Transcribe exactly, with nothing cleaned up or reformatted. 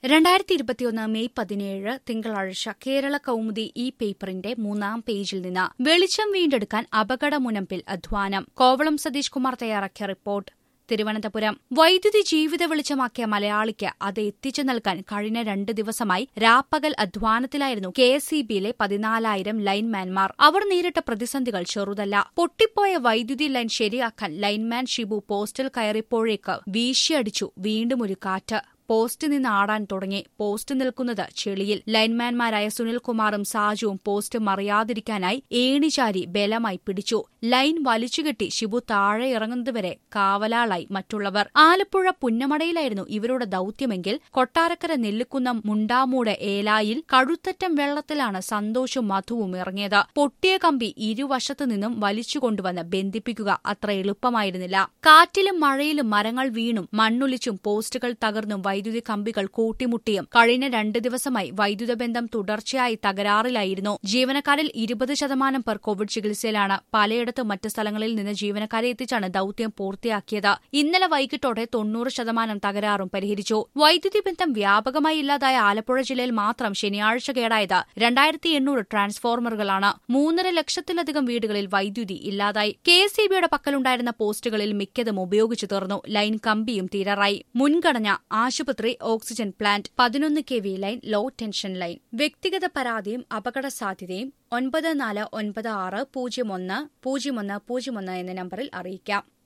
രണ്ടായിരത്തി ഇരുപത്തിയൊന്ന് മെയ് പതിനേഴ് തിങ്കളാഴ്ച കേരള കൗമുദി ഈ പേപ്പറിന്റെ മൂന്നാം പേജിൽ നിന്ന് വെളിച്ചം വീണ്ടെടുക്കാൻ അപകടമുനമ്പിൽ അധ്വാനം. കോവളം സതീഷ് കുമാർ തയ്യാറാക്കിയ റിപ്പോർട്ട്. തിരുവനന്തപുരം. വൈദ്യുതി ജീവിത വെളിച്ചമാക്കിയ മലയാളിക്ക് അത് എത്തിച്ചു നൽകാൻ കഴിഞ്ഞ രണ്ട് ദിവസമായി രാപ്പകൽ അധ്വാനത്തിലായിരുന്നു കെ എസ് ഇ ബിയിലെ പതിനാലായിരം ലൈൻമാൻമാർ. അവർ നേരിട്ട പ്രതിസന്ധികൾ ചെറുതല്ല. പൊട്ടിപ്പോയ വൈദ്യുതി ലൈൻ ശരിയാക്കാൻ ലൈൻമാൻ ഷിബു പോസ്റ്റിൽ കയറിയപ്പോഴേക്ക് വീശിയടിച്ചു വീണ്ടും ഒരു കാറ്റ്. പോസ്റ്റ് നിന്ന് ആടാൻ തുടങ്ങി. പോസ്റ്റ് നിൽക്കുന്നത് ചെളിയിൽ. ലൈൻമാൻമാരായ സുനിൽകുമാറും സാജുവും പോസ്റ്റ് മറിയാതിരിക്കാനായി ഏണിചാരി ബലമായി പിടിച്ചു. ലൈൻ വലിച്ചുകെട്ടി ഷിബു താഴെ ഇറങ്ങുന്നതുവരെ കാവലാളായി മറ്റുള്ളവർ. ആലപ്പുഴ പുന്നമടയിലായിരുന്നു ഇവരുടെ ദൌത്യമെങ്കിൽ കൊട്ടാരക്കര നെല്ലിക്കുന്നം മുണ്ടാമൂട് ഏലായിൽ കഴുത്തറ്റം വെള്ളത്തിലാണ് സന്തോഷും മധുവും ഇറങ്ങിയത്. പൊട്ടിയ കമ്പി ഇരുവശത്തു നിന്നും വലിച്ചുകൊണ്ടുവന്ന് ബന്ധിപ്പിക്കുക അത്ര എളുപ്പമായിരുന്നില്ല. കാറ്റിലും മഴയിലും മരങ്ങൾ വീണും മണ്ണൊലിച്ചും പോസ്റ്റുകൾ തകർന്നും വൈദ്യുതി കമ്പികൾ കൂട്ടിമുട്ടിയും കഴിഞ്ഞ രണ്ട് ദിവസമായി വൈദ്യുത ബന്ധം തുടർച്ചയായി തകരാറിലായിരുന്നു. ജീവനക്കാരിൽ ഇരുപത് ശതമാനം പേർ കോവിഡ് ചികിത്സയിലാണ്. പലയിടത്തും മറ്റ് സ്ഥലങ്ങളിൽ നിന്ന് ജീവനക്കാരെ എത്തിച്ചാണ് ദൌത്യം പൂർത്തിയാക്കിയത്. ഇന്നലെ വൈകിട്ടോടെ തൊണ്ണൂറ് ശതമാനം തകരാറും പരിഹരിച്ചു. വൈദ്യുതി ബന്ധം വ്യാപകമായി ഇല്ലാതായ ആലപ്പുഴ ജില്ലയിൽ മാത്രം ശനിയാഴ്ച കേടായത് രണ്ടായിരത്തി എണ്ണൂറ് ട്രാൻസ്ഫോർമറുകളാണ്. മൂന്നര ലക്ഷത്തിലധികം വീടുകളിൽ വൈദ്യുതി ഇല്ലാതായി. കെ എസ് ഇ ബിയുടെ പക്കലുണ്ടായിരുന്ന പോസ്റ്റുകളിൽ മിക്കതും ഉപയോഗിച്ചു തീർന്നു. ലൈൻ കമ്പിയും തീരാറായി. മുൻഗണന ആശുപത്രി, ഓക്സിജൻ പ്ലാന്റ്, പതിനൊന്ന് K V line, low tension line. വ്യക്തിഗത പരാതിയും അപകട സാധ്യതയും ഒൻപത് നാല് ഒൻപത് ആറ് പൂജ്യം ഒന്ന് പൂജ്യം ഒന്ന് പൂജ്യം ഒന്ന് എന്ന നമ്പറിൽ അറിയിക്കാം.